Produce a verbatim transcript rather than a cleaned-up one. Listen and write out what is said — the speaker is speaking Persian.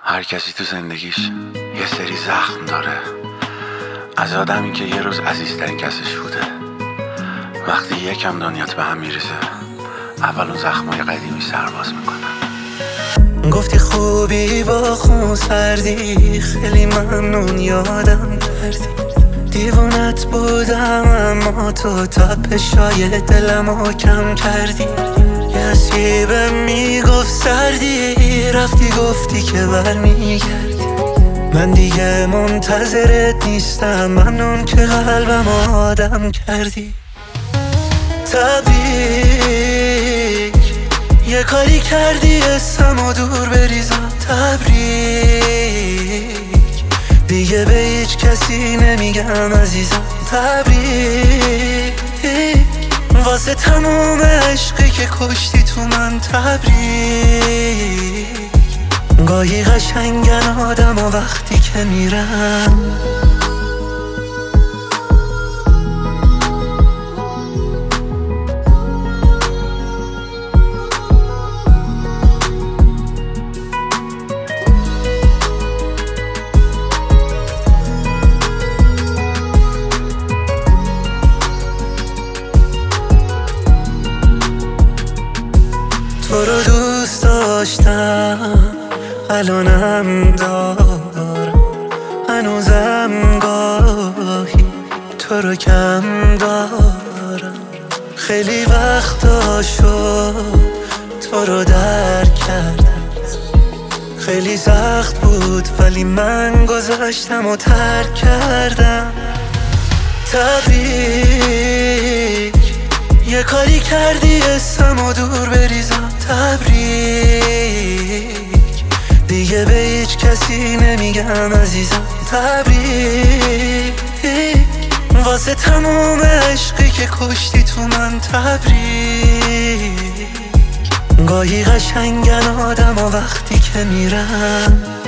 هر کسی تو زندگیش یه سری زخم داره، از آدمی که یه روز عزیزترین کسش بوده. وقتی یکم دنیات به هم میریزه، اول اون زخمای قدیمی سرباز میکنن. گفتی خوبی با خون سردی، خیلی ممنون یادم کردی. دیوونت بودم اما تو تپشای دلمو کم کردی. یه سیبم میگفت سردی، رفتی گفتی که برمیگردی. من دیگه منتظرت نیستم، ممنون که قلبم آدم کردی. تبریک، یه کاری کردی اسمو دور بریزم. تبریک، دیگه به هیچ کسی نمیگم عزیزم. تبریک، واسه تموم عشقی که کشتی تو من. تبریک، گاهی قشنگن آدم و وقتی که میرم. تو رو دوست داشتم، الانم دارم، هنوزم گاهی تو رو کم دارم. خیلی وقتا شد تو رو درک کردم، خیلی سخت بود ولی من گذاشتم و ترک کردم. تبریک، یه کاری کردی اسمو دور بریزم. تبریک، دیگه به هیچ کسی نمیگم عزیزم. تبریک، واسه تموم عشقی که کشتی تو من. تبریک، گاهی قشنگن آدم و وقتی که میرم.